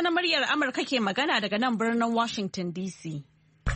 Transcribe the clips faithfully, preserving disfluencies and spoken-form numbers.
na muryar Amurka ke magana daga nan birnin Washington D C.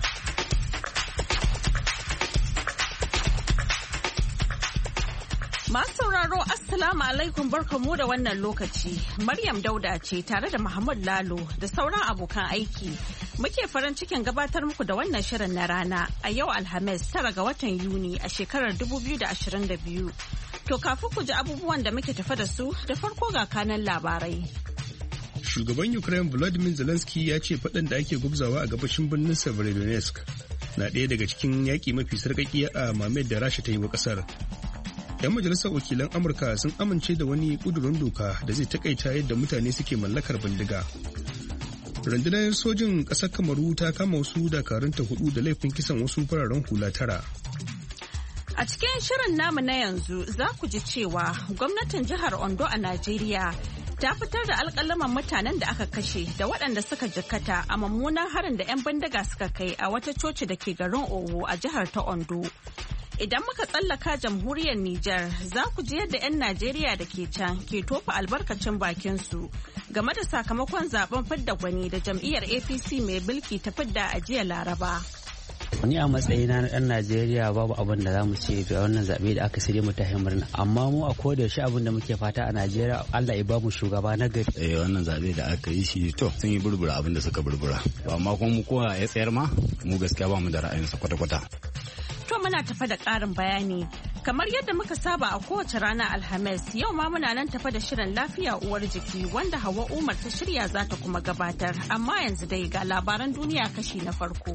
Masu sauraro Assalamu alaikum barkamu da wannan lokaci. Maryam Dauda ce tare da Muhammad Lalo da sauran abokan aiki. Muke farin cikin gabatar muku da wannan shirin na rana a yau Alhamis tara ga watan Yuni a shekarar dubu biyu da ashirin da biyu. To kafin ku ji abubuwan da muke tafa da su da farko ga kanan labarai. Shugaban Ukraine Volodymyr Zelensky ya ce faɗan da ake gubzawa a gabashin birnin Severodonetsk na ɗaya daga cikin yaƙi mafi sarƙaƙiya a mamayar da Rasha ta yi wa ƙasar. 'Yan majalisar wakilan Amurka sun amince da wani ƙudurin doka da zai takaita yadda mutane suke mallakar bindiga. Rundunar sojin ƙasar Kamaru ta kama wasu dakarunta hudu da laifin kisan wasu fararen hula tara. A cikin shirin namu na yanzu za ku ji cewa gwamnatin jihar Ondo a Najeriya ta fitar da alƙalaman mutanen da aka kashe da waɗanda suka jikkata a mummunan harin da 'yan bindiga suka kai a wata coci da ke garin Owo a jihar ta Ondo. Idan muka tsallaka jamhuriyar Nijar za ku ji yadda 'yan Najeriya da ke can ke tofa albarkacin bakinsu game da sakamakon zaben fidda gwani da jam'iyyar A P C mai mulki ta fidda a jiya Laraba. Ni a matsayina na ɗan Najeriya babu abin da za mu ce da wannan zaɓe da aka shirya mu ta murna. Amma mu a koda yaushe abin da muke fata a Najeriya Allah ya ba mu shugaba na gari. Eh wannan zaɓe da aka yi shi to sun yi burbura abin da suka burbura. Amma kuma mu kowa ya tsayar ma mu gaskiya ba mu da ra'ayinsa kwata-kwata. To muna tafa da ƙarin bayani. Kamar yadda muka saba a kowace rana Alhamis, yau ma muna nan tafa da shirin lafiya uwar jiki wanda Hauwa Umar ta shirya za ta kuma gabatar. Amma yanzu dai ga labaran duniya kashi na farko.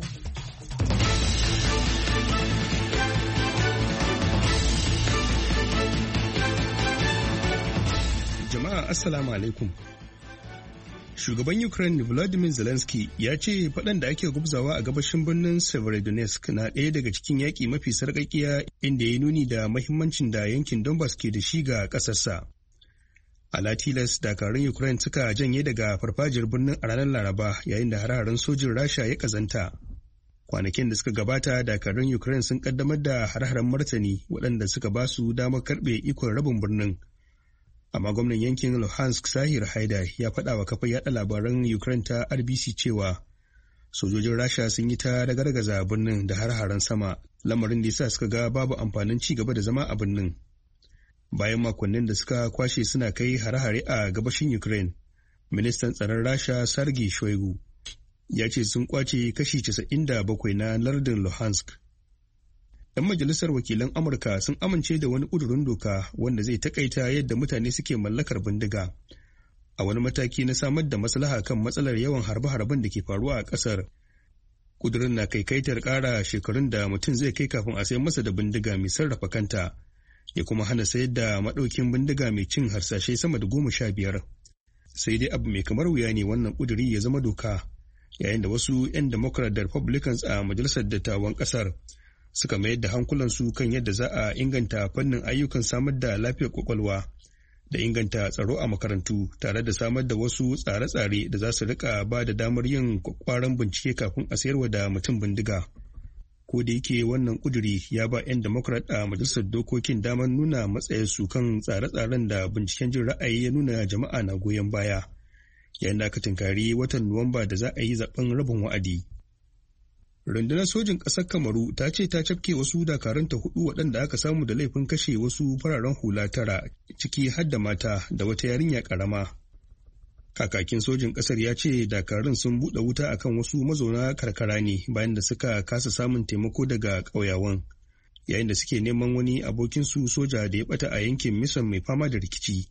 Jama'a Assalamu alaikum. Shugaban Ukraine Volodymyr Zelensky ya ce faɗan da ake gubzawa a gabashin birnin Severodonetsk na ɗaya daga cikin yaƙi mafi sarƙaƙiya inda ya nuni da mahimmancin da yankin Donbass ke da shi ga ƙasarsa. Ala tilas dakarun Ukraine suka janye daga farfajiyar birnin a ranar Laraba yayin da hare-haren sojin Rasha ya ƙazanta. Kwanakin da suka gabata dakarun Ukraine sun ƙaddamar da hare-haren martani waɗanda suka ba su damar karɓe ikon rabin birnin. Amma gwamnan yankin Luhansk Sahir Haidar ya faɗa wa kafar yaɗa labaran Ukraine ta R B C cewa sojojin Rasha sun yi ta ragargaza birnin da har-haren sama, lamarin da yasa suka ga babu amfanin ci gaba da zama a birnin. Bayan makonnin da suka kwashe suna kai hare-hare a gabashin Ukraine, ministan tsaron Rasha Sergei Shoigu ya ce sun kwace kashi casa'in da bakwai na lardin Luhansk. 'Yan majalisar wakilan Amurka sun amince da wani ƙudurin doka wanda zai takaita yadda mutane suke mallakar bindiga a wani mataki na samar da maslaha kan matsalar yawan harbe-harben da ke faruwa a ƙasar. Ƙudurin na kaikaitar ƙara shekarun da mutum zai kai kafin a sayar masa da bindiga mai sarrafa kanta, ya kuma hana sayar da maɗaukin bindiga mai cin harsashe sama da goma sha biyar. Sai dai abu mai kamar wuya ne wannan ƙuduri ya zama doka, yayin da wasu 'yan Democrat da Republicans a majalisar dattawan ƙasar suka mayar da hankulansu kan yadda za a inganta fannin ayyukan samar da lafiyar kwakwalwa da inganta tsaro a makarantu tare da samar da wasu tsare-tsare da za su rika ba da damar yin kwakwaran bincike kafin a sayarwa da mutum bindiga. Ko da yake wannan kuduri ya ba 'yan Democrat a majalisar dokokin damar nuna matsayarsu kan tsare-tsaren da binciken jin ra'ayi ya nuna jama'a na goyon baya, yayin da aka tunkari watan Nuwamba da za a yi zaben rabin wa'adi. Rundunar sojin ƙasar Kamaru ta ce ta cafke wasu dakarunta hudu waɗanda aka samu da laifin kashe wasu fararen hula tara ciki har da mata da wata yarinya ƙarama. Kakakin sojin ƙasar ya ce dakarun sun buɗe wuta akan wasu mazauna karkara ne bayan da suka kasa samun taimako daga ƙauyawan, yayin da suke neman wani abokinsu soja da ya ɓata a yankin Mission mai fama da rikici.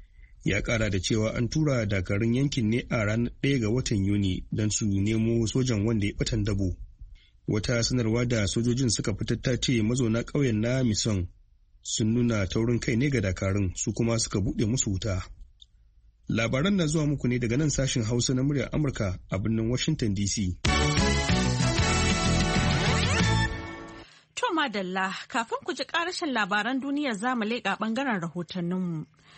Ya ƙara da cewa an tura dakarun yankin ne a ranar ɗaya ga watan Yuni don su nemo sojan wanda ya ɓatan dabo. Wata sanarwa da sojojin suka fitar ta ce mazauna ƙauyen na Mission sun nuna taurin kai ne ga dakarun su kuma suka buɗe musu wuta. Labaran na zuwa muku ne daga nan sashin Hausa na muryar Amurka a birnin Washington D C. To madalla, kafin ku ji ƙarashin labaran duniya za mu leƙa ɓangaren rahotanninmu.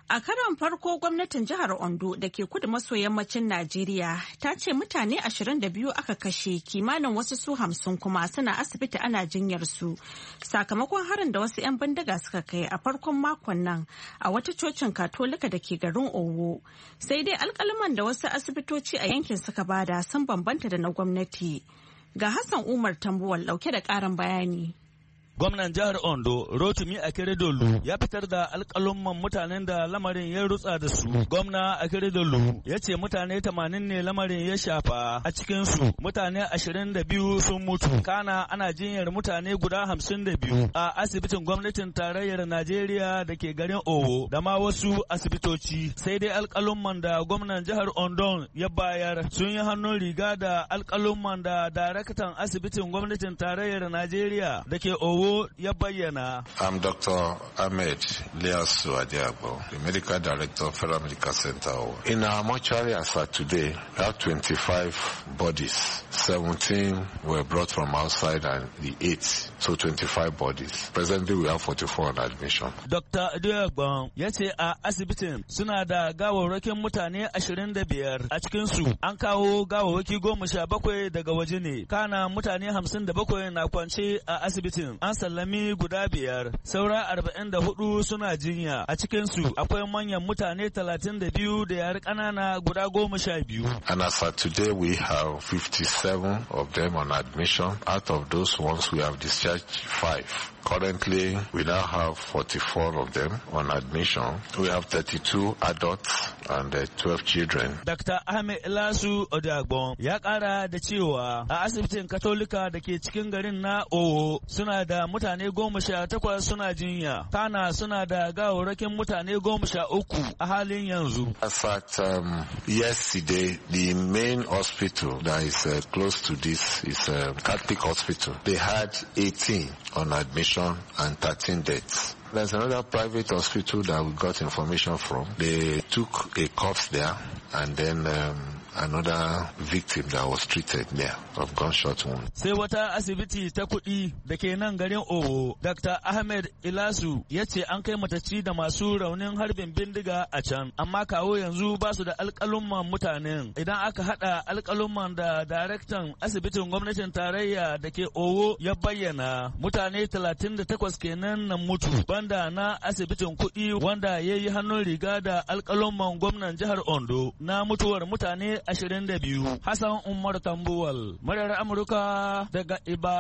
A karon farko gwamnatin jihar Ondo da ke kudu maso yammacin Najeriya ta ce mutane ashirin da biyu aka kashe kimanin wasu su hamsin kuma suna asibiti ana jinyar su sakamakon harin da wasu 'yan bindiga suka kai a farkon makon nan a wata cocin katolika da ke garin Owo. Sai dai alkalaman da wasu asibitoci a yankin suka bada sun bambanta da na gwamnati. Ga Hassan Umar Tambuwal dauke da ƙarin bayani. Gwamnan jihar Ondo, Rotimi Akeredolu, ya fitar da alƙalumman mutanen da lamarin ya rutsa da su. Gwamna Akeredolu ya ce mutane tamanin ne lamarin ya shafa, a cikinsu mutane ashirin da biyu sun mutu. Kana ana jinyar mutane guda hamsin da biyu a asibitin gwamnatin tarayyar Najeriya da ke garin Owo da ma wasu asibitoci. Sai dai alƙalumman da gwamnan jihar Ondo ya bayar sun yi hannun riga da alƙalumman da daraktan asibitin gwamnatin tarayyar Najeriya da ke Owo ya bayyana. I'm Doctor Ahmed Liasu Adiagbo, the Medical Director of Federal Medical Center. In our mortuary as of today, we have twenty-five bodies. seventeen were brought from outside and the eight, so twenty-five bodies. Presently we have forty-four on admission. Doctor Adiagbo ya ce a asibitin suna da gawarwakin mutane ashirin da biyar. A cikinsu an kawo gawarwaki goma sha bakwai daga waje ne. Kana mutane hamsin da bakwai na kwance a asibitin. An sallami guda biyar, saura arba'in da hudu suna jinya. A cikinsu akwai manyan mutane talatin da biyu da yare ƙanana guda goma sha biyu. And as of today we have fifty-seven of them on admission. Out of those ones we have discharged five. Currently, we now have forty-four of them on admission. We have thirty-two adults and uh, twelve children. Doctor Ahmed Ilasu Odiagbon ya kara da cewa a asibitin Katolika da ke cikin garin na Owo suna da mutane goma sha takwas suna jinya. Kana suna da gawarwakin mutane goma sha uku a halin yanzu. As at um, yesterday, the main hospital that is uh, close to this is a Catholic hospital. They had eighteen on admission and thirteen deaths. There's another private hospital that we got information from. They took a corpse there and then um, another victim that was treated there of gunshot wound. Sai wata asibiti ta kuɗi da ke nan garin Owo, Doctor Ahmed Ilasu ya ce an kai matacci da masu raunin harbin bindiga a can, amma kawo yanzu ba su da alƙalumman mutanen. Idan aka haɗa alƙalumman da daraktan asibitin gwamnatin tarayya da ke Owo ya bayyana, mutane talatin da takwas kenan nan mutu, banda na asibitin kuɗi wanda ya yi hannun riga da alƙalumman gwamnan jihar Ondo na mutuwar mutane ashirin da biyu. Hassan Umar Tambuwal, muryar Amurka daga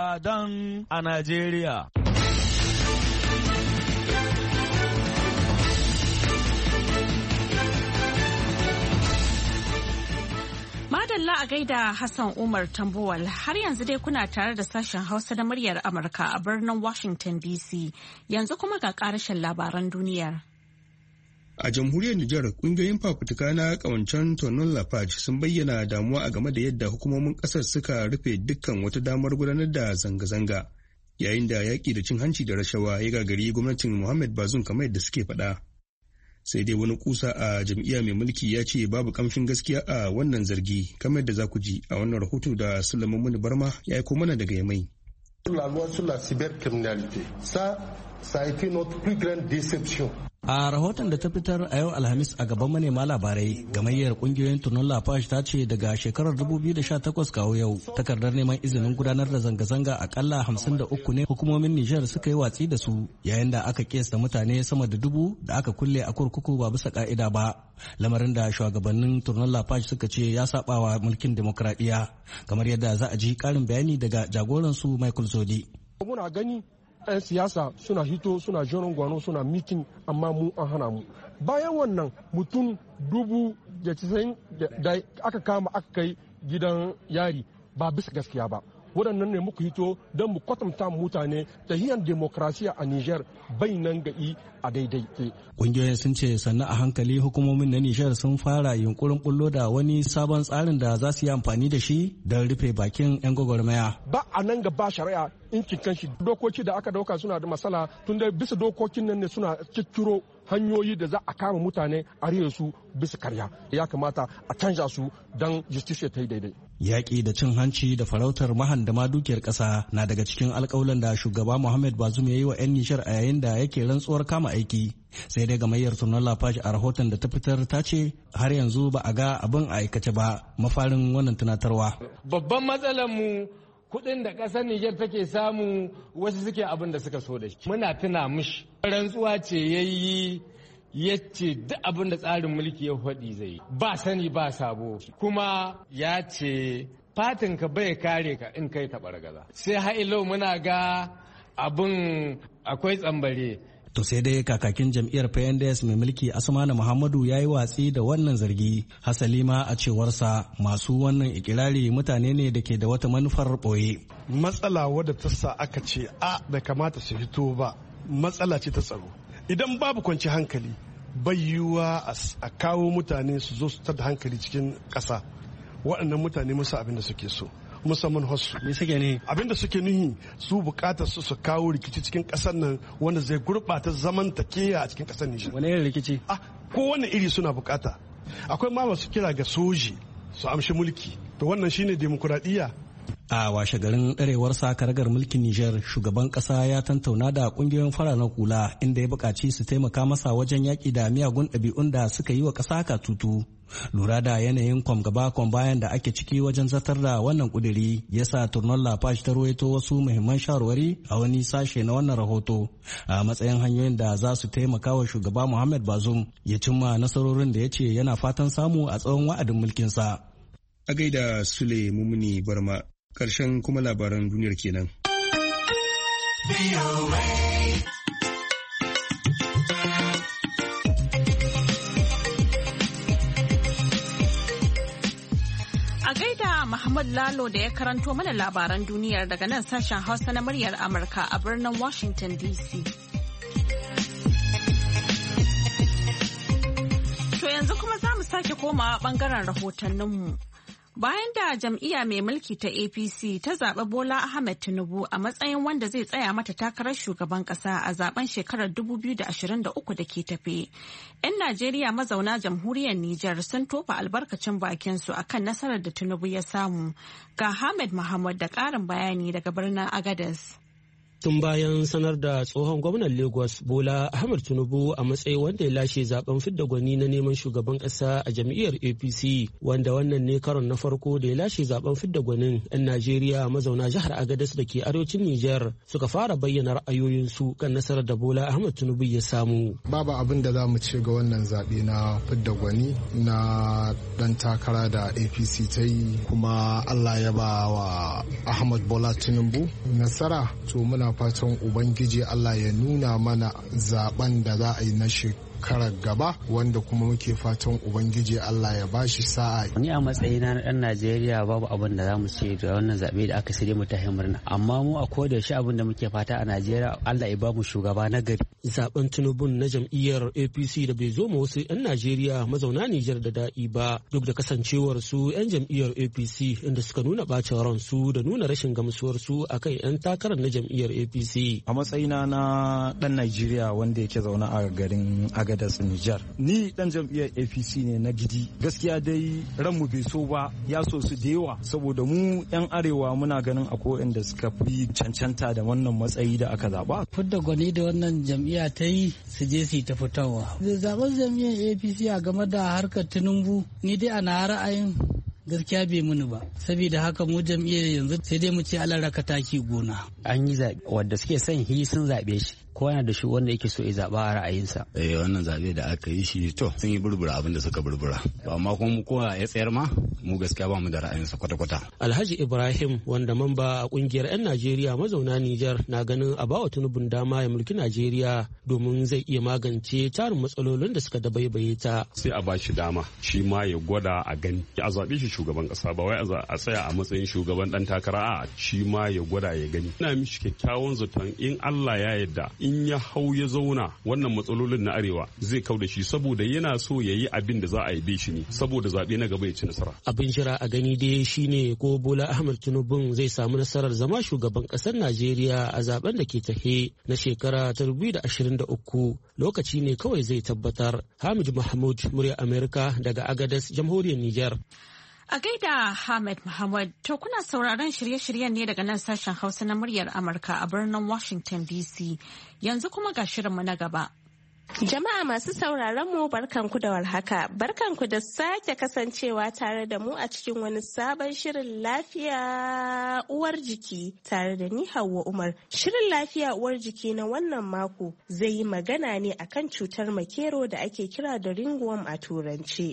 Ibadan a Najeriya. Madalla a gaida Hassan Umar Tambuwal, har yanzu dai kuna tare da sashen Hausa na muryar Amurka a birnin Washington D C. Yanzu kuma ga ƙarashin labaran duniyar. A jamhuriyar Nijar, kungiyoyin fafutuka na kawancen Tonon Lafage sun bayyana damuwa a game da yadda hukumomin kasar suka rufe dukkan wata damar gudanar da zanga-zanga, yayin da yaƙi da cin hanci da rashawa ya gagari gwamnatin Muhammad Bazoum kamar yadda suke faɗa. Sai dai wani kusa a jam'iyya mai mulki ya ce babu kamshin gaskiya a wannan zargi, kamar yadda za ku ji a wannan rahoto da Sulaiman Muni Barma ya aiko mana daga Yamai. La loi sur la cybercriminalité, ça, ça a été notre plus grande déception. A rahoton da ta fitar a yau Alhamis a gaban manema labarai, gamayyar kungiyoyin Tonon Lafage ta ce daga shekarar dubu biyu da sha takwas kawo yau, takardar neman izinin gudanar da zanga-zanga akalla hamsin da uku ne hukumomin Nijar suka yi watsi da su, yayin da aka kesa mutane sama da dubu da aka kulle a kurkuku ba bisa ka'ida ba. Lamarin da shugabannin Tonon Lafage suka ce ya sabawa mulkin demokradiyya, kamar yadda za a ji karin bayani daga jagoransu Michael Zodi. Muna gani 'yan siyasa suna hito suna jerin gwano suna mitin amma mu an hana mu. Bayan wannan mutum dubu da casa'in da aka kama aka kai gidan yari ba bisa gaskiya ba. Waɗannan ne muka hito don mu kwatanta mutane tahiyan demokrasiya a Nijar bai nan ga'i a daidai. Ƙungiyoyin sun ce sannan a hankali hukumomin na Nijar sun fara yunkurin bullo da wani sabon tsarin da za su yi amfani da shi don rufe bakin 'yan gwagwarmaya. Ba a nan gaba shari'a in cikin shi dokoki da aka dauka suna da matsala tun da bisa dokokin nan ne suna cicciro hanyoyi da za a kama mutane a riye su bisa karya. Ya kamata a canza su don justice ta yi daidai. Yaƙi da cin hanci da farautar mahandama dukiyar ƙasa na daga cikin alƙawulan da shugaba Muhammad Bazoum ya yi wa 'yan Nijar a yayin da yake rantsuwar kama aiki. Sai dai gamayyar Tonon La Page a rahoton da ta fitar ta ce har yanzu ba a ga abin a aikace ba mafarin wannan tunatarwa. Babban matsalar mu kuɗin da ƙasar Nijar take samu wasu suke abin da suka so da shi. Muna tuna mishi rantsuwa ce yayi ya ce duk abin da tsarin mulki ya faɗi zai ba sani ba sabo kuma ya ce fatinka bai kare ka in kai taɓargaza sai ha'ilau muna ga abin akwai tsambare. To sai dai kakakin jam'iyyar P N D S mai mulki Asmanu Muhammadu ya yi watsi da wannan zargi. Hasali ma a cewarsa masu wannan ikirari mutane ne da ke da wata manufar ɓoye. Matsala wadda ta sa aka ce a bai kamata su fito ba matsala ce ta tsaro. Idan babu kwanci hankali bai yiwuwa a kawo mutane su zo su tada hankali cikin ƙasa. Waɗannan mutane musu abin da suke so. musamman hosu me suke ne abinda suke nuhi su bukatar su su kawo rikici cikin kasar nan wanda zai gurbata zaman takeya a cikin kasar Nijar. Wani irin rikici? Ah, ko wani iri suna bukata. Akwai ma masu kira ga soji su amshi mulki. To wannan shine demokuraɗiyya. A washe garin ɗarewar sakaragar mulkin Nijar, shugaban ƙasa ya tantauna da ƙungiyoyin fararen hula inda ya buƙaci su taimaka masa wajen yaƙi da miyagun ɗabi'un da suka yi wa ƙasa katutu. Lura da yanayin kwam gaba kwam bayan da ake ciki wajen zartar da wannan ƙuduri ya sa Tonon La Page ta ruwaito wasu muhimman shawarwari a wani sashe na wannan rahoto a matsayin hanyoyin da za su taimaka wa shugaba Muhammad Bazoum ya cimma nasarorin da ya ce yana fatan samu a tsawon wa'adin mulkinsa. A gaida Sule Mumuni Barma. Ƙarshen kuma labaran duniyar kenan. A gaida Muhammad Lalo da ya karanto mana labaran duniyar daga nan sashen Hausa na muryar Amurka a birnin Washington D C. To yanzu kuma za mu sake komawa ɓangaren rahotanninmu. Bayan da jam'iyya mai mulki ta A P C ta zaɓi Bola Ahmed Tinubu a matsayin wanda zai tsaya mata takarar shugaban ƙasa a zaben shekarar dubu biyu da ashirin da uku da ke tafe, 'yan Najeriya mazauna jamhuriyar Nijar sun tofa albarkacin bakinsu akan nasarar da Tinubu ya samu. Ga Ahmed Muhammad da ƙarin bayani daga birnin Agadez. Tun bayan sanar da tsohon gwamnan Lagos Bola Ahmed Tinubu a matsayin wanda ya lashe zaben fidda gwani na neman shugaban kasa a jam'iyyar A P C, wanda wannan ne karon na farko da ya lashe zaben fidda gwanin, 'yan Najeriya mazauna jihar Agadez da ke arewacin Nijar suka fara bayyana ra'ayoyinsu kan nasarar da Bola Ahmed Tinubu ya samu. Babu abin da za mu ce ga wannan zaɓe na fidda gwani na dan takara da A P C ta yi, kuma Allah ya ba wa Ahmed Bola Tinubu nasara. To muna fatan Ubangiji Allah ya nuna mana zaben da za a yi na shekarar gaba, wanda kuma muke fatan Ubangiji Allah ya bashi sa'a. Ni a matsayina na ɗan Najeriya babu abin da za mu ce da wannan zaɓe da aka shirya mu ta murna, amma mu a koda shi abin da muke fata a Najeriya Allah ya ba mu shugaba na gari. Zaben Tinubu na jam'iyyar A P C da bai zo ma wasu 'yan Najeriya mazauna Nijar da daɗi ba, duk da kasancewar su 'yan jam'iyyar A P C inda suka nuna bacin ransu da nuna rashin gamsuwar su akan 'yan takarar na jam'iyyar A P C. A matsayina na ɗan Najeriya wanda yake zaune a garin Agadez Nijar, ni ɗan jam'iyyar A P C ne na gidi. Gaskiya dai ranmu bai so ba, ya so su da yawa, saboda mu 'yan arewa muna ganin akwai inda suka fi cancanta da wannan matsayi da aka zaba. Fidda gwani da wannan jam'iyya ta yi su je su ta fitowa. Zaben jam'iyyar A P C a game da harkar Tinubu, ni dai ana ra'ayin gaskiya bai muni ba, saboda haka mu jam'iyyar yanzu sai dai mu ce Allah raka taki gona. An yi zaɓe wadda suke son hi sun zaɓe shi, ko yana da shi wanda yake so ya zaɓa a ra'ayinsa. Eh wannan zaɓe da aka yi shi to sun yi burbura abin da suka burbura, amma kuma mu kowa ya tsayar ma mu gaskiya ba mu da ra'ayinsa kwata-kwata. Alhaji Ibrahim, wanda mamba a kungiyar 'yan Najeriya mazauna Nijar, na ganin a bawa Tinubun dama ya mulki Najeriya domin zai iya magance tarin matsalolin da suka dabaibaye ta. Sai a bashi dama shi ma ya gwada a gani, a zaɓe shi shugaban ƙasa ba wai a tsaya a matsayin shugaban ɗan takara, a shi ma ya gwada ya gani. Ina mishi kyakkyawan zaton in Allah ya yarda in ya hau ya zauna wannan matsalolin na arewa zai kau da shi, saboda yana so ya yi abin da za a yi shi ne, saboda zaɓe na gaba ya ci nasara. Abin jira a gani dai shine ko Bola Ahmed Tinubu zai samu nasarar zama shugaban ƙasar Najeriya a zaben da ke tahe na shekara ta dubu da ashirin da uku. Lokaci ne kawai zai tabbatar. Hamid Mahmud, murya Amerika daga Agadez, jamhuriyar Nijar. A gaida Ahmed Muhammad, to kuna sauraron shirye-shiryen ne daga nan sashen Hausa na muryar Amurka a birnin Washington D C. Yanzu kuma ga shirinmu na gaba. Jama'a masu sauraron mu barkanku da warhaka, barkanku da sake kasancewa tare da mu a cikin wani sabon shirin lafiya uwar jiki tare da ni Hauwa Umar. Shirin lafiya uwar jiki na wannan mako zai yi magana ne akan cutar makero da ake kira da ringworm a turanci.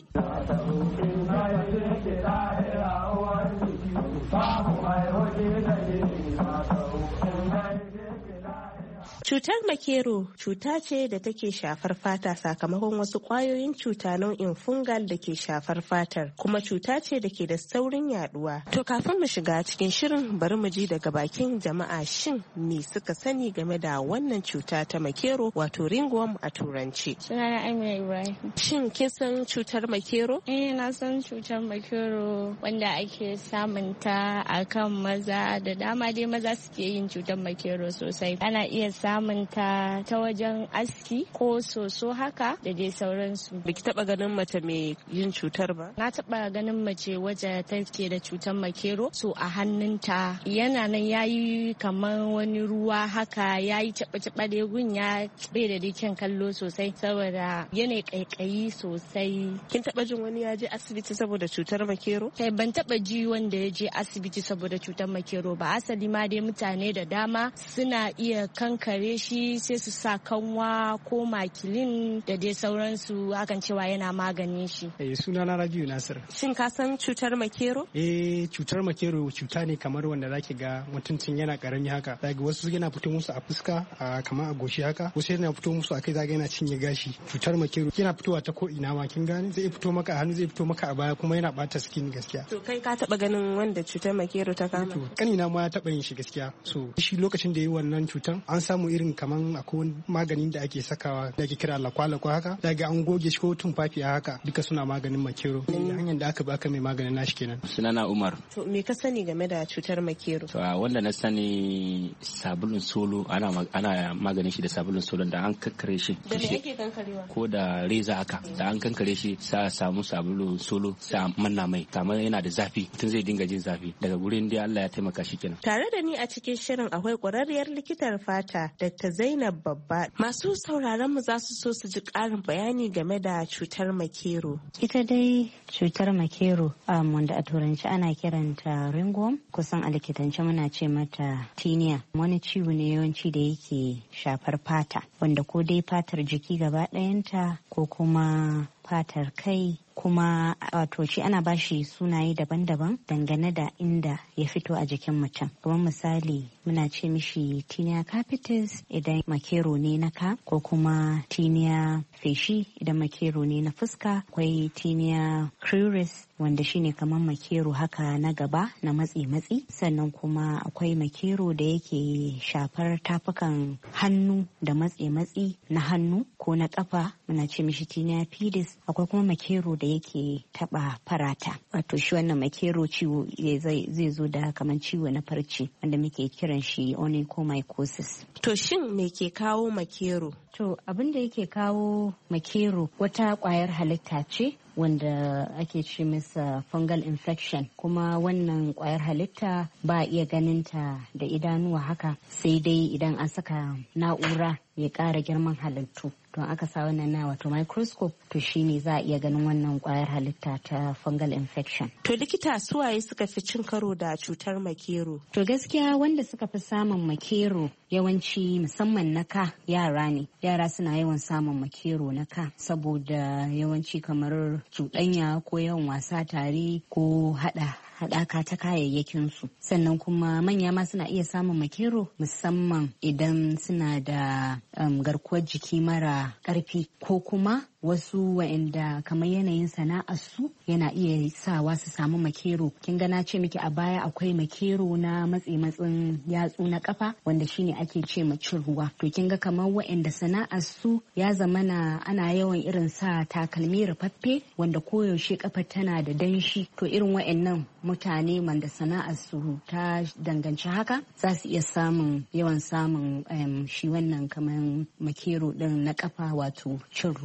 Cutar makero cuta ce da take shafar fata sakamakon wasu ƙwayoyin cuta nau'in fungal da ke shafar fatar, kuma cuta ce da ke da saurin yaduwa. To kafin mu shiga cikin shirin bari mu ji daga bakin jama'a shin me suka sani game da wannan cuta ta makero wato ringworm a turanci. Sunana Amina Ibrahim. Shin kin san cutar makero? Eh na san cutar makero wanda ake samun ta akan maza da dama, dai maza suke yin cutar makero sosai. Ana iya samun samunta ta wajen aski ko soso haka da dai sauransu. Biki taba ganin mace mai yin cutar ba? Na taba ganin mace wacce take da cutar makero, so a hannunta yana nan yayi kamar wani ruwa haka, yayi taba-taba da gun ya bai da dukkan kallo sosai saboda yana kaikayi sosai. Kin taba jin wani ya je asibiti saboda cutar makero? Kai ban taba ji wanda ya je asibiti saboda cutar makero ba. Asali ma dai mutane da dama suna iya kankare shi sai su sa kanwa ko makilin da dai sauransu, hakan cewa yana maganin shi. Eh sunana Rabiu Nasir. Shin ka san cutar makero? Eh cutar makero cuta ne kamar wanda zaki ga mutuncin yana karami haka. Zaki wasu yana fito musu a fuska a kamar a goshi haka, wasu yana fito musu a kai zaki yana cinye gashi. Cutar makero yana fitowa ta ko ina ma kin gane, zai fito maka a hannu, zai fito maka a baya, kuma yana bata skin gaskiya. To kai ka taba ganin wanda cutar makero ta kama? To kanina ma ya taba yin shi gaskiya. So shi lokacin da yi wannan cutan an samu irin kaman akwai maganin da ake sakawa da ake kira lakwalakwa haka, daga an goge shi ko tumfafi haka, duka suna maganin makero. Hanyar da aka bi aka mai maganin nashi kenan. Sunana Umar. To me ka sani game da cutar makero? To wanda na sani sabulun solo, ana ana maganin shi da sabulun solo da an kankare shi. Da me ake kankarewa? Ko da reza haka, da an kankare shi sa samu sabulun solo sa manna mai, kamar yana da zafi, tun zai dinga jin zafi. Daga gurin dai Allah ya taimaka shi kenan. Tare da ni a cikin shirin akwai kwararriyar likitar fata Dakta Zainab Babba. Masu sauraron mu za su so su ji ƙarin bayani game da cutar makero. Ita dai cutar makero um, wanda a turanci ana kiranta ringworm, kusan a likitance muna ce mata tinea. Wani ciwo ne yawanci da yake shafar fata, wanda ko dai fatar jiki gaba ɗayanta ko kuma fatar kai, kuma wato shi ana bashi sunaye daban-daban dangane da inda ya fito a jikin mutum. Kamar misali muna ce mishi tinea capitis idan makero ne na ka, ko kuma tinea feshi idan makero ne na fuska. Akwai tinea cruris wanda shine kamar makero haka na gaba na matsi-matsi. Sannan kuma akwai makero da yake shafar tafukan hannu da matsi-matsi na hannu ko na kafa, muna ce mishi tinea pedis. Akwai kuma makero da yake taba farata, wato shi wannan makero ciwo zai zo da kamar ciwo na farce wanda muke kiran shi onychomycosis. To shin me ke kawo makero? To abin da yake kawo makero wata kwayar halitta ce wanda ake ce masa fungal infection, kuma wannan kwayar halitta ba a iya ganinta da idanuwa haka, sai dai idan an saka na'ura ya ƙara girman halittu. To aka sa wannan na wato microscope, to shine za a iya ganin wannan kwayar halitta ta fungal infection. To likita suwaye suka fi cin karo da cutar makero? To gaskiya wanda suka fi samun makero yawanci musamman na ka yara ne. Yara suna yawan samun makero na ka saboda yawanci kamar cuɗanya ko yawan wasa tare ko hada haɗaka ta kayayyakin su. Sannan kuma manya ma suna iya samun makero musamman idan suna da um, garkuwar jiki mara ƙarfi, ko kuma wasu wa'anda kamar yanayin sana'ar su yana iya sawa su samu makero. Kin ga na ce miki a baya akwai makero na matsi matsin yatsu na kafa wanda shine ake ce ma cin ruwa. To kin ga kamar wa'anda sana'ar su ya zamana ana yawan irin sa takalmi rufaffe wanda koyaushe kafa tana da danshi. To irin wa'annan mutane wanda sana'ar su ta danganci haka za su iya samun yawan samun um, shi wannan kamar makero din na kafa wato cin ruwa, ko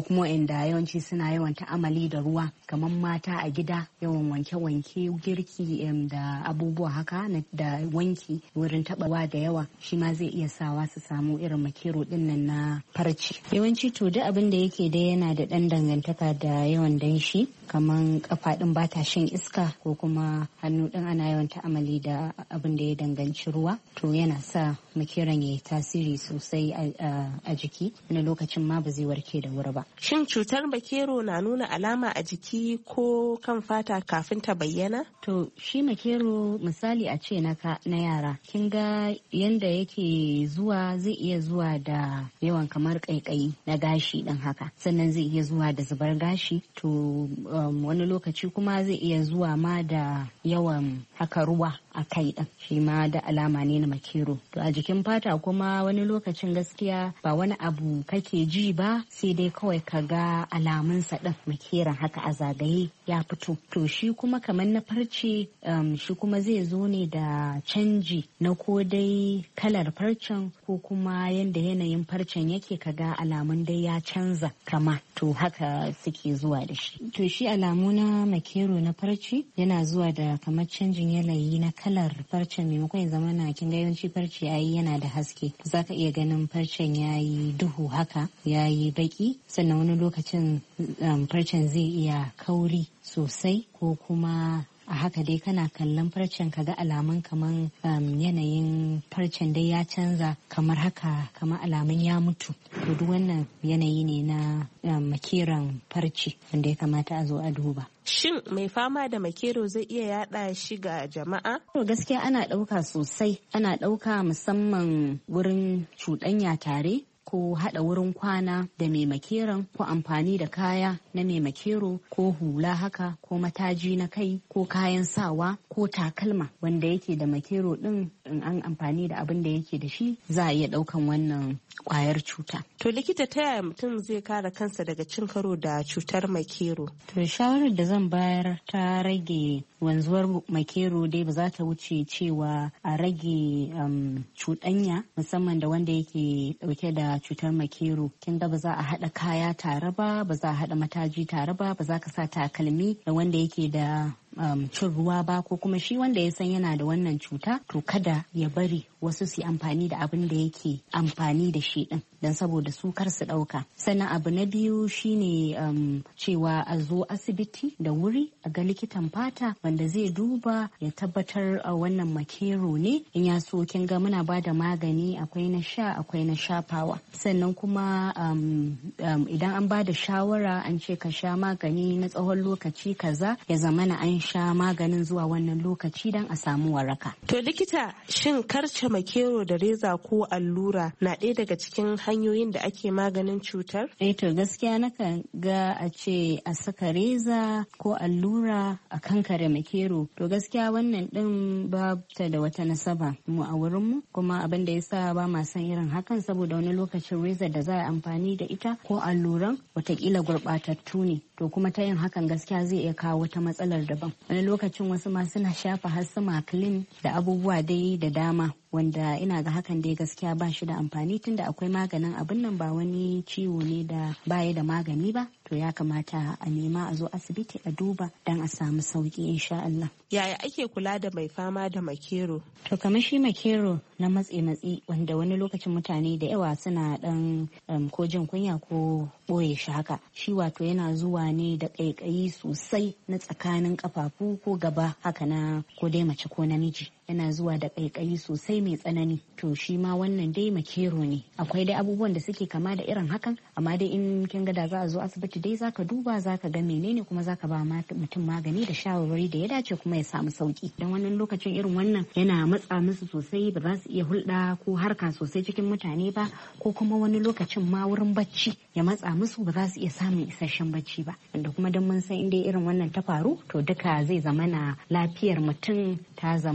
kuma inda yawanci suna yawan ta'amali da ruwa kamar mata a gida, yawan wanke-wanke, girki da abubuwa haka da wanki wurin tabawa da yawa, shi ma zai iya sawa su samu irin makero din nan na farce. Yawanci to duk abin da yake dai yana da ɗan dangantaka da yawan danshi, kamar kafa din ba ta shan iska ko kuma hannu din ana yawan ta'amali da abin da ya danganci ruwa, to yana sa makeron ya yi tasiri sosai a jiki, wani lokacin ma ba zai warke da wuri ba. Shin cutar makero na nuna alama a jiki ko kan fata kafin ta bayyana? To shi makero misali a ce na yara, kin ga yanda yake zuwa zai iya zuwa da yawan kamar kaikayi na gashi din haka, sannan zai iya zuwa da zubar gashi, to um, wani lokaci kuma zai iya zuwa ma da yawan haka ruwa a kai din, shi ma da alama ne na makero. To a jikin fata kuma wani lokacin gaskiya ba wani abu kake ji ba, sai dai kawai ka ga alamunsa din makeran haka a zagaye ya fito. To shi kuma kamar na farce um, shi kuma zai zo ne da canji na ko dai kalar farcen ko kuma yanda yanayin farcen yake, ka ga alamun dai ya canza kama, to haka suke zuwa da shi. To shi alamu na makero na farce yana zuwa da kamar canjin yanayi na kalar farcen, maimakon ya zama na kin ga yawanci farce yayi yana da haske, zaka iya ganin farcen yayi duhu haka, yayi baki, sannan wani lokacin um, farcen zai iya kauri sosai, ko kuma a haka dai kana kallon farcen ka ga alamun kaman um, yanayin farcen dai ya canza, kamar haka kamar alamun ya mutu. To duk wannan yanayi ne na um, makeran farce wanda ya kamata a zo a duba. Shin mai fama da makero zai iya yada shi ga jama'a? To gaskiya ana ɗauka sosai, ana ɗauka musamman wurin cuɗanya tare, ko haɗa wurin kwana da mai makeron, ko amfani da kaya na mai makero, ko hula haka, ko mataji na kai, ko kayan sawa, ko takalma wanda yake da makero ɗin, in an amfani da abin da yake da shi za a iya ɗaukan wannan kwayar cuta. To likita, ta yaya mutum zai kare kansa daga cin karo da cutar makero? To shawarar da zan bayar ta rage wanzuwar makero dai ba za ta wuce cewa a rage um, cuɗanya, musamman da wanda yake ɗauke da cutar makero. Kin ga ba za a haɗa kaya tare ba, ba za a haɗa mataji tare ba, ba za ka sa takalmi da wanda yake da Um, cin ruwa ba, ko kuma shi wanda ya san yana da wannan cuta, to kada ya bari wasu su amfani da abin da yake amfani da shi din, don saboda su kar su dauka. Sannan abu na biyu shine um, cewa a zo asibiti da wuri a ga likitan fata wanda zai duba ya tabbatar a wannan makero ne. In ya so kin ga muna ba da magani, akwai na sha akwai na shafawa. Sannan kuma um, um, idan an ba da shawara an ce ka sha magani na tsawon lokaci kaza, ya zamana an sha maganin zuwa wannan lokaci don a samu waraka. To likita, shin karce makero da reza ko allura na ɗaya daga cikin hanyoyin da ake maganin cutar? Eh to gaskiya nakan ga a ce a saka reza ko allura a kankare makero. To gaskiya wannan din ba ta da wata nasaba mu a wurin mu, kuma abin da yasa ba ma san irin hakan saboda wani lokacin reza da za a amfani da ita ko alluran watakila gurɓatattu ne. To kuma ta yin hakan gaskiya zai iya kawo wata matsalar daban. Wani lokacin wasu ma suna shafa har su maklin da abubuwa dai da dama, wanda ina ga hakan dai gaskiya ba shi da amfani, tunda akwai maganin abin nan, ba wani ciwo ne da baya da magani ba. To ya kamata a nema a zo asibiti a duba don a samu sauki insha Allah. Yaya ake kula da mai fama da makero? To kamar shi makero na matse matsi, wanda wani lokacin mutane da yawa suna dan um, ko jin kunya ko boye shi haka. Shi wato yana zuwa ne da ƙaiƙayi sosai na tsakanin kafafu ko gaba haka na ko dai mace ko namiji. Yana zuwa da ƙaiƙayi sosai mai tsanani. To shi ma wannan dai makero ne. Akwai dai abubuwan da suke kama da irin hakan, amma dai in kin ga da za a zo asibiti dai zaka duba, zaka ga menene, kuma zaka ba mutum magani da shawarwari da ya dace kuma ya samu sauki. Dan wannan lokacin irin wannan yana matsa musu sosai, ba za su iya hulɗa ko harka sosai cikin mutane ba, ko kuma wani lokacin ma wurin bacci ya matsa musu, ba za su iya samun isasshen bacci ba. Wanda kuma dan mun san inda irin wannan ta faru, to duka zai zamana lafiyar mutum ta zamana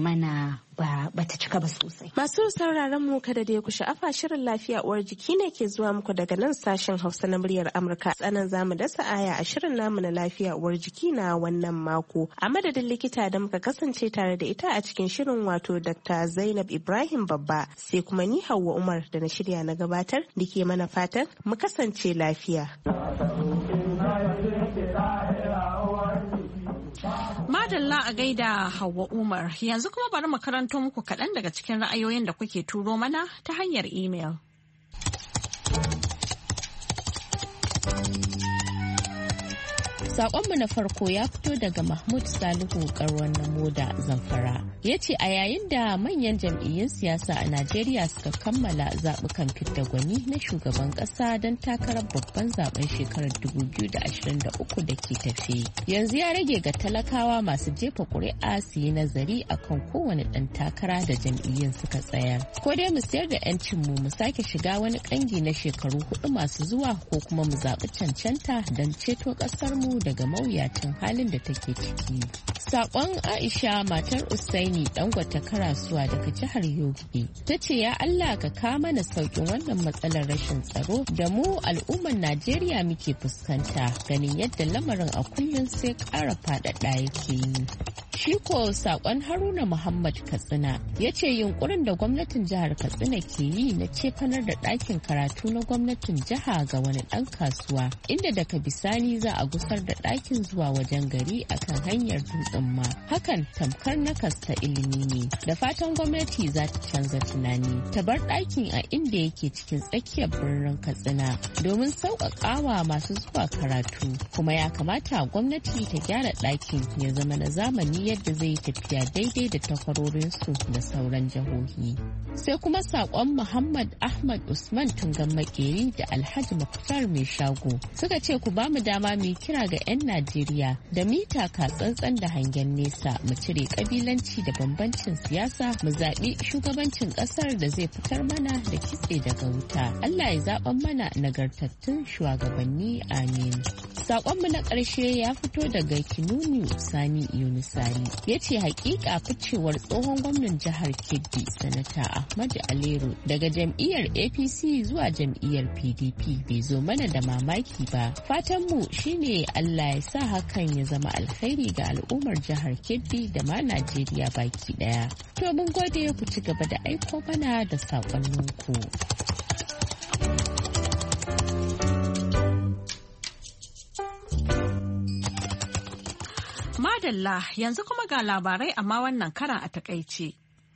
da ba ta cika ba sosai. Masu sauraron mu kada da ya ku sha'afa shirin lafiya uwar jiki ne ke zuwa muku daga nan sashen Hausa na muryar Amurka. Tsanan zamu dasa aya a shirin namu na lafiya uwar jiki na wannan mako. A madadin likita da muka kasance tare da ita a cikin shirin wato Dakta Zainab Ibrahim Babba, sai kuma ni Hauwa Umar da na shirya na gabatar da ke mana fatan mu kasance lafiya. Madalla a gaida Hauwa Umar, yanzu kuma bari mu karanto muku kaɗan daga cikin ra'ayoyin da kuke turo mana ta hanyar imel. Sakonmu na farko ya fito daga Mahmud Salihu Karwan Namoda Zamfara. Ya ce a yayin da manyan jam'iyyun siyasa a Najeriya suka kammala zaɓukan fidda gwani na shugaban ƙasa don takarar babban zaben shekarar dubu biyu da ashirin da uku da ke tafe. Yanzu ya rage ga talakawa masu jefa ƙuri'a su yi nazari akan kowane ɗan takara da jam'iyyun suka tsayar. Ko dai mu sayar da 'yancinmu mu sake shiga wani ƙangi na shekaru hudu masu zuwa ko kuma mu zaɓi cancanta don ceto ƙasarmu daga mawuyacin halin da take ciki. Sakon Aisha matar Usaini Dangwata Karasuwa daga jihar Yobe ta ce ya Allah ka kawo mana sauƙin wannan matsalar rashin tsaro da mu al'ummar Najeriya muke fuskanta, ganin yadda lamarin a kullum sai ƙara faɗaɗa yake yi. Shi ko sakon Haruna Muhammad Katsina ya ce yunkurin da gwamnatin jihar Katsina ke yi na cefanar da ɗakin karatu na gwamnatin jiha ga wani ɗan kasuwa, inda daga bisani za a gusar da ɗakin zuwa wajen gari akan hanyar dutsen ma. Hakan tamkar nakasta ilimi ne. Da fatan gwamnati za ta canza tunani, ta bar ɗakin a inda yake cikin tsakiyar birnin Katsina domin sauƙaƙawa masu zuwa karatu. Kuma ya kamata gwamnati ta gyara ɗakin ya zama na zamani yadda zai yi tafiya daidai da takwarorinsu da sauran jihohi. Sai kuma saƙon Muhammad Ahmad Usman Tungan Makeri da Alhaji Muktar Mai Shago suka ce ku ba mu dama mu kira ga 'yan Najeriya da mita ka tsantsan da hangen nesa, mu cire kabilanci da bambancin siyasa, mu zaɓi shugabancin ƙasar da zai fitar mana da kitse daga wuta. Allah ya zaɓan mana nagartattun shugabanni, amin. Saƙonmu na ƙarshe ya fito daga Kinunu Sani Yunusari. Ya ce hakika ficewar tsohon gwamnan jihar Kebbi Sanata Ahmadu Aleru daga jam'iyyar A P C zuwa jam'iyyar P D P bai zo mana da mamaki ba. Fatanmu shine Allah ya sa hakan ya zama alkhairi ga al'ummar jihar Kebbi da ma Najeriya baki daya. To mun gode, ku ci gaba da aiko mana da saƙonninku. Madalla, yanzu kuma ga labarai amma wannan karan a takaice.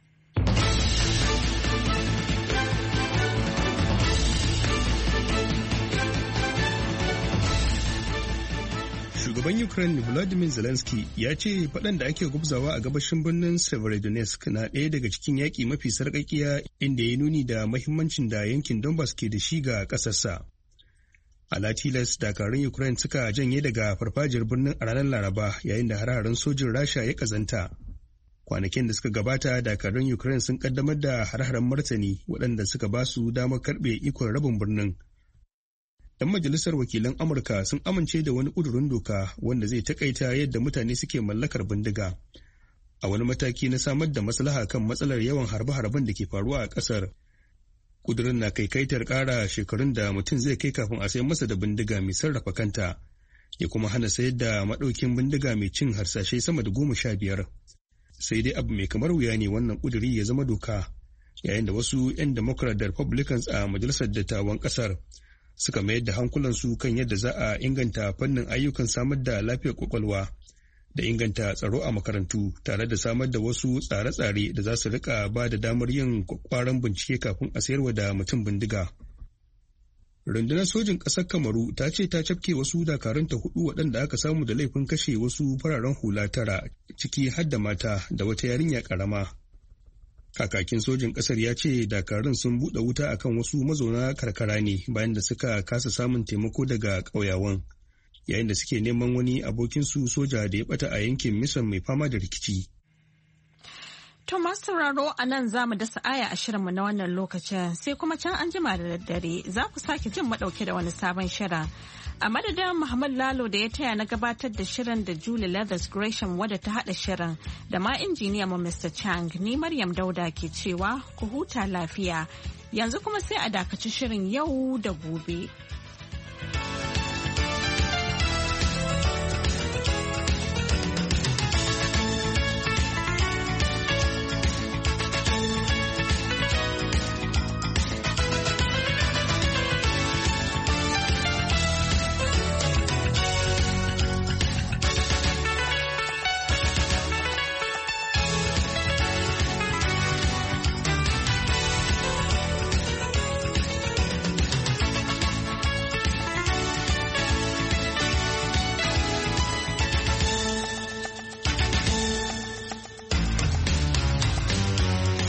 Shugaban Ukraine Volodymyr Zelensky ya ce faɗan da ake gubzawa a gabashin birnin Severodonetsk na ɗaya daga cikin yaƙi mafi sarƙaƙiya, inda ya nuni da mahimmancin da yankin Donbas ke da shi ga ƙasarsa. Ala tilas dakarun Ukraine suka janye daga farfajiyar birnin a ranar Laraba yayin da hare-haren sojin Rasha ya kazanta. Kwanakin da suka gabata dakarun Ukraine sun kaddamar da hare-haren martani waɗanda suka ba su damar karɓe ikon rabin birnin. ‘Yan majalisar wakilan Amurka sun amince da wani ƙudurin doka wanda zai takaita yadda mutane suke mallakar bindiga, a wani mataki na samar da maslaha kan matsalar yawan harbe-harben da ke faruwa a ƙasar. Kudurin na kaikaitar ƙara shekarun da mutum zai kai kafin a sayar masa da bindiga mai sarrafa kanta, ya kuma hana sayar da maɗaukin bindiga mai cin harsashe sama da goma sha biyar. Sai dai abu mai kamar wuya ne wannan kuduri ya zama doka, yayin da wasu 'yan Democrat da Republicans a majalisar dattawan ƙasar suka mayar da hankulansu kan yadda za a inganta fannin ayyukan samar da lafiyar kwakwalwa da inganta tsaro a makarantu, tare da samar da wasu tsare-tsare da za su rika ba da damar yin kwakwaran bincike kafin a sayarwa da mutum bindiga. Rundunar sojin ƙasar Kamaru ta ce ta cafke wasu dakarunta hudu waɗanda aka samu da laifin kashe wasu fararen hula tara, ciki har da mata da wata yarinya ƙarama. Kakakin sojin ƙasar ya ce dakarun sun buɗe wuta akan wasu mazauna karkara ne bayan da suka kasa samun taimako daga ƙauyawan, yayin da suke neman wani abokinsu soja da ya bata a yankin Mission mai fama da rikici. To masu sauraro, a nan za mu dasa aya a shirinmu na wannan lokacin, sai kuma can an jima da daddare za ku sake jin madauke da wani sabon shirin. A madadin Muhammad Lalo da ya taya na gabatar da shirin da Julie Leathers Gresham wadda ta haɗa shirin da ma injiniya mu Mister Chang, ni Maryam Dauda ke cewa ku huta lafiya. Yanzu kuma sai a dakaci shirin yau da gobe.